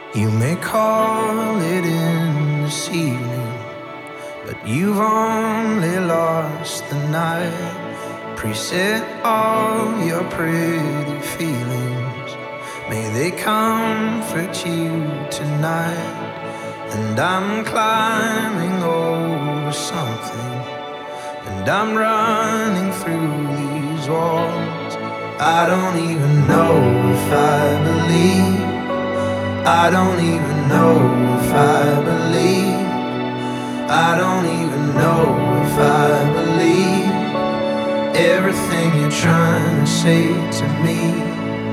You may call it in this evening, but you've only lost the night. Preset all your pretty feelings, may they comfort you tonight. And I'm climbing over something, and I'm running through these walls. I don't even know if I believe, I don't even know if I believe, I don't even know if I believe everything you're trying to say to me.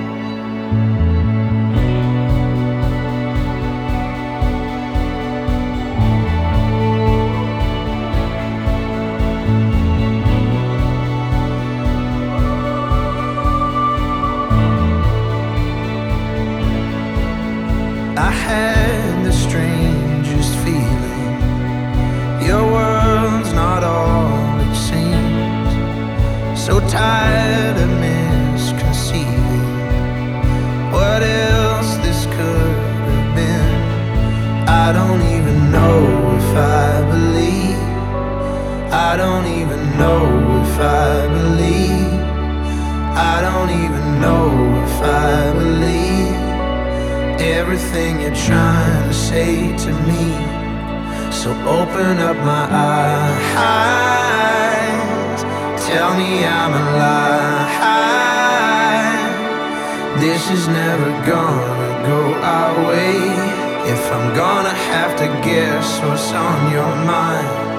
I had the strangest feeling, your world's not all it seems. So tired of misconceiving what else this could have been. I don't even know if I believe, I don't even know if I believe, I don't even know if I believe everything you're trying to say to me. So open up my eyes, tell me I'm alive. This is never gonna go our way. If I'm gonna have to guess what's on your mind,